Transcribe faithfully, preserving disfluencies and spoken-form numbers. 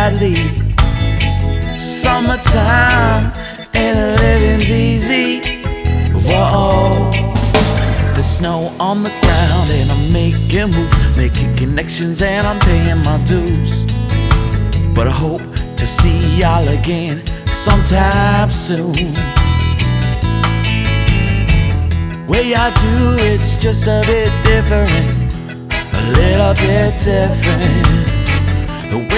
badly. Summertime and the living's easy. Whoa, the snow on the ground and I'm making moves, making connections and I'm paying my dues. But I hope to see y'all again sometime soon. Way I do it's just a bit different, a little bit different. The way